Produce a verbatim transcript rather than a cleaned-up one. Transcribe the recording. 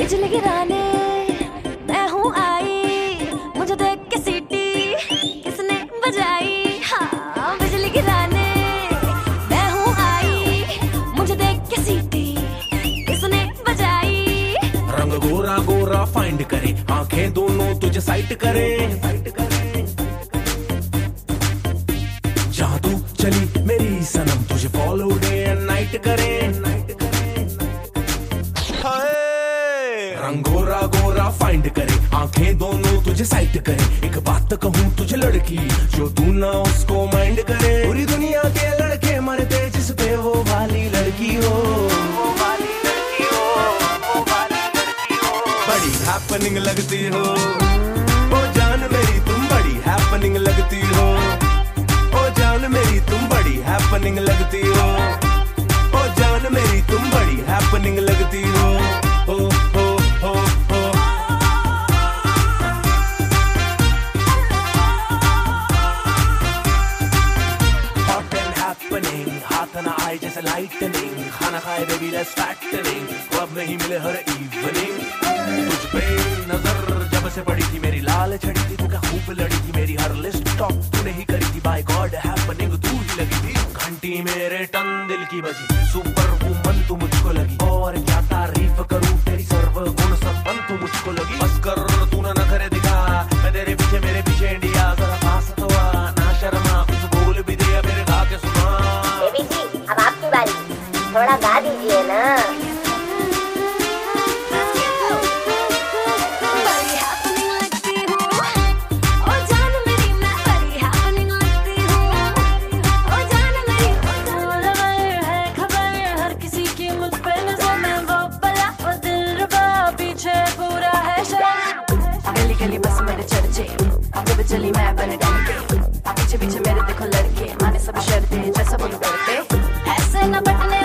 बिजली गिराने मैं हूँ आई, मुझे देख के सीटी किसने बजाई। हाँ बिजली गिराने मैं हूँ आई, मुझे देख के सीटी किसने बजाई। रंग गोरा गोरा फाइंड करे, आंखें दोनों तुझे साइट करे। जहाँ तू चली मेरी सनम तुझे फॉलो डे एंड नाइट करे। रंग गोरा गोरा फाइंड करे, आंखें दोनों तुझे साइट करे। एक बात कहूँ तुझे लड़की, जो तू ना उसको माइंड करे। पूरी दुनिया के लड़के मरते जिस पे वो वाली लड़की हो, वो वाली लड़की हो, वो वाली लड़की हो। बड़ी हैपनिंग लगती हो ओ जान मेरी, तुम बड़ी हैपनिंग लगती हो ओ जान मेरी, तुम बड़ी हैपनिंग लगती हो ओ जान मेरी, तुम बड़ी हैपनिंग लगती हो। ओ हो हो हो हॉट एंड हैपनिंग, हाथ ना आए जैसे लाइटनिंग। खाना खाए बेबी लेट्स फैक्टरिंग, क्लब में ही मिले हर इवनिंग। तुझ पे नजर जब से पड़ी थी मेरी लाल छड़ी थी, तू क्या खूब लड़ी थी मेरी हर लिस्ट टॉप तूने ही करी थी। बाय गॉड हैपनिंग तू ही लगी थी, घंटी मेरे टन दिल की बजी। सुपर वुमन तू मुझको लगी, और क्या तारीफ करूं तेरी सर्व गुण संपन्न तू मुझको लगी। बस कर तू ना नखरे दिखा, मैं तेरे पीछे मेरे पीछे इंडिया। जरा पास तो आ ना शर्मा, कुछ बोल भी दे मेरे गा के सुना। बेबी जी अब आपकी बारी, थोड़ा गा दीजिए ना। गली बस मेरे चर्चे, जब चली मैं बन के, पीछे पीछे मेरे देखो लड़के, माने सब शर्तें जैसा बोलो करते। ऐसे न बटने